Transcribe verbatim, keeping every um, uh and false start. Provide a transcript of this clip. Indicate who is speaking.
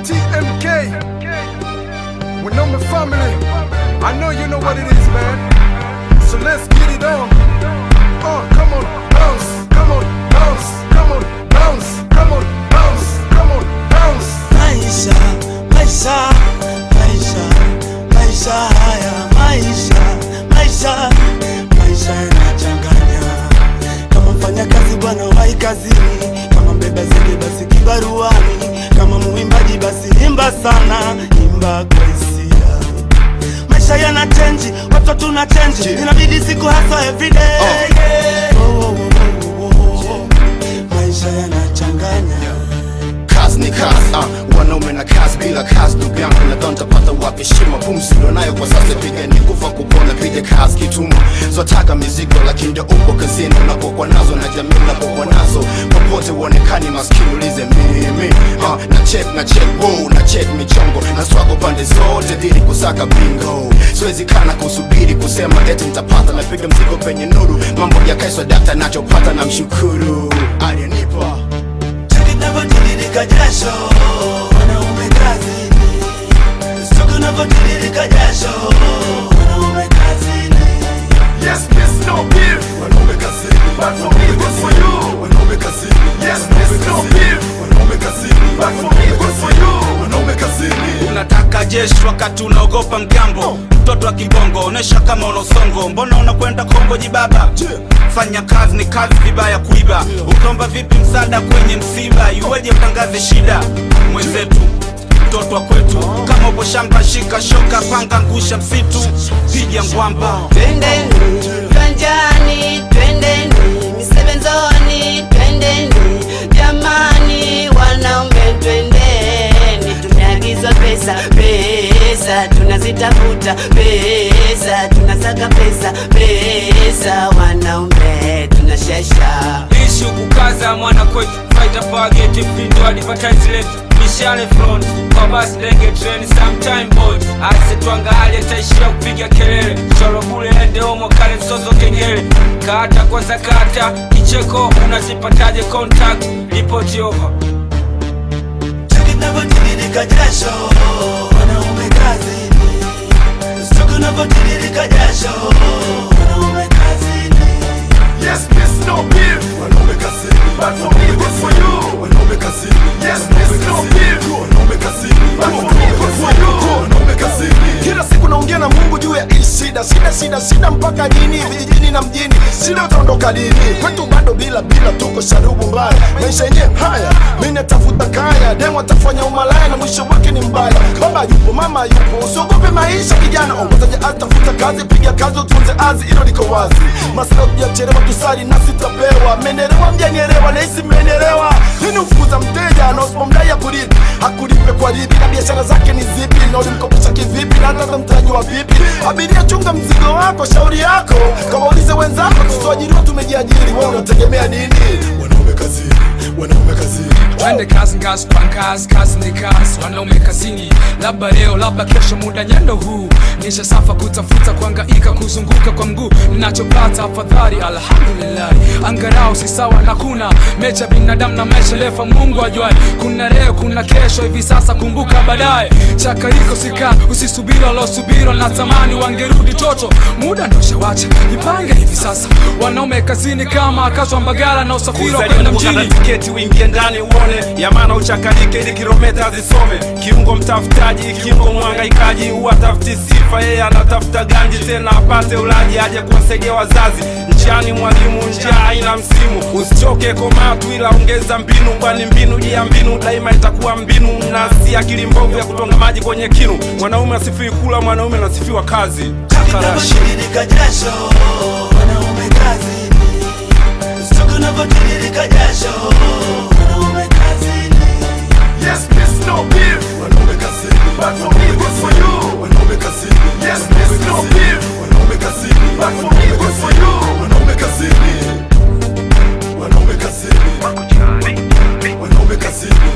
Speaker 1: T M K, Wanaume family. I know you know what it is, man. So let's get it on. Uh, come on, bounce, come on, bounce, come on, bounce, come on, bounce, come on, bounce.
Speaker 2: Maisha, maisha, maisha, maisha haya, maisha, maisha, maisha yanachanganya. Kama mfanya kazi bwana wahi kazini, kama mbeba zege basi kibaruani, kama muimbaji basi imba sana, imba kwa hisia. Maisha yana change, watu tuna change, inabidi siku hasa everyday. Yeah. Oh, oh, oh, oh, oh. Maisha yanachanganya.
Speaker 3: Kazi ni kazi, uh, wanaume na kazi bila kazi ndugu yangu nadhani tapata wapi heshima. Pumzi nayo kwa sasa piga ni kufa kupona, piga kazi kituma. So taka mizigo lakini ndio uko kazini unapokuwa nazo na jamii unapokuwa nazo. Popote uonekani maskini ulize mimi. Uh, na check na check wow, na check michongo na struggle pande zote dili kusaka bingo. Siwezi kana kusubiri kusema eti nitapata, na piga mzigo penye nuru. Mambo ya kaiswa data nachopata na mshukuru. Aliyenipa
Speaker 2: Navotiririka jasho, wanaume kazini. Stuko navotiririka jasho, wanaume kazini.
Speaker 1: Yes, miss no beef.
Speaker 3: wanaume kazini,
Speaker 1: But for me, good for you.
Speaker 3: wanaume kazini.
Speaker 1: Yes, miss no beef.
Speaker 3: wanaume kazini,
Speaker 1: But for me, good for you.
Speaker 3: wanaume kazini.
Speaker 4: Unataka jeshi wakati unaogopa mgambo. Mtoto wa kibongo onesha kama unosongo. Mbona unakwenda Kongo jibaba? Fanya kazi ni kazi, vibaya kuiba. Utomba vipi msaada kwenye msiba? Iweje utangaze shida mwenzetu, mtoto wa kwetu. Kama upo shamba shika shoka, panga ngusha msitu, piga ngwamba.
Speaker 5: Twendeni kanjani, twendeni misebenzoni, twendeni jamani, wanaume twendeni. Tumeagizwa pesa, pesa tunazitafuta, pesa tunasaka pesa, pesa wanaume tunashesha.
Speaker 6: Ishi kukaza mwana kwetu, fighter forget if you do advertise left. Mishale front, kwa basi lenge train sometime board. Ase tuangalie taishia kupiga kelele. Choro bule ende homo kale msozo kengele. Kata kwanza kata, kicheko unazipataje contact, report over.
Speaker 2: Chuki navotiririka jasho, wanaume kazini. Stuko navotiririka jasho, wanaume kazini.
Speaker 1: Yes, miss no beef.
Speaker 3: wanaume kazini,
Speaker 1: But for me, good for you.
Speaker 3: wanaume kazini.
Speaker 1: Yes, miss no beef.
Speaker 3: wanaume kazini,
Speaker 1: But for me, good for you.
Speaker 3: wanaume kazini.
Speaker 1: Kila siku naongea na Mungu juu ya hii shida, shida shida shida mpaka lini? Vijijini na mjini, shida utaondoka lini? Kwetu bado bila bila, tuko sharubu mbaya. Maisha yenyewe haya, mimi natafuta kaya, demo atafanya umalaya na mwisho wake ni mbaya. Baba yupo, mama yupo, usiogope maisha kijana. Ongozaje atafuta kazi, piga kazi utunze azi, hilo liko wazi. Masala hujachelewa tusali na sitapewa. Menelewa mjanielewa, nahisi mmenielewa. Nini ufukuza mteja na usipomdai hakulipi, hakulipe kwa lipi? Na biashara zake ni zipi? Na ulimkopesha kivipi? Na hata mtaji wa vipi? Abiria chunga mzigo wako, shauri yako. Kama ulize wenzako, tusiajiriwa tumejiajiri, wewe unategemea nini?
Speaker 3: wanaume kazini, wanaume kazini.
Speaker 6: Twende kazi ngazi kwa kazi, kazi ni kazi, wanaume kazini. Labda leo labda kesho, muda nyendo huu. Nisha safa kutafuta kuangaika, kuzunguka kwa mguu. Ninachopata afadhali alhamdulillah. Angarau si sawa na kuna mecha binadamu na maisha lefa, Mungu ajuai. Kuna leo kuna kesho, hivi sasa kumbuka baadaye. Chaka liko sika, usisubiri alosubiri, natamani wangerudi toto. Muda ndo shawacha, nipange hivi sasa. Wanaume kazini kama akazwa Mbagala na usafiri wa kwenda mjini.
Speaker 4: Tiketi uingie ndani uone, ya maana uchakalike ili kilomita zisome. Kiungo mtafutaji, kiungo mwangaikaji, huwa tafuti sifa, yeye anatafuta ganji tena apate ulaji, aje kuwasaidia wazazi. Njiani mwalimu, njia haina msimu. Usichoke koma tu ila ongeza mbinu, kwani mbinu juu ya mbinu daima itakuwa mbinu. Na si akili mbovu ya kutonga maji kwenye kinu. Mwanaume asifiwi kula, mwanaume anasifiwa kazi.
Speaker 2: Chuki navotiririka jasho, wanaume kazini. Stuko navotiririka jasho, wanaume kazini.
Speaker 1: Yes, miss no beef.
Speaker 3: wanaume kazini,
Speaker 1: But for me, good for you.
Speaker 3: wanaume kazini.
Speaker 1: Yes, miss no beef.
Speaker 3: wanaume kazini,
Speaker 1: But for me, good for you.
Speaker 3: wanaume kazini, wanaume kazini, wanaume kazini.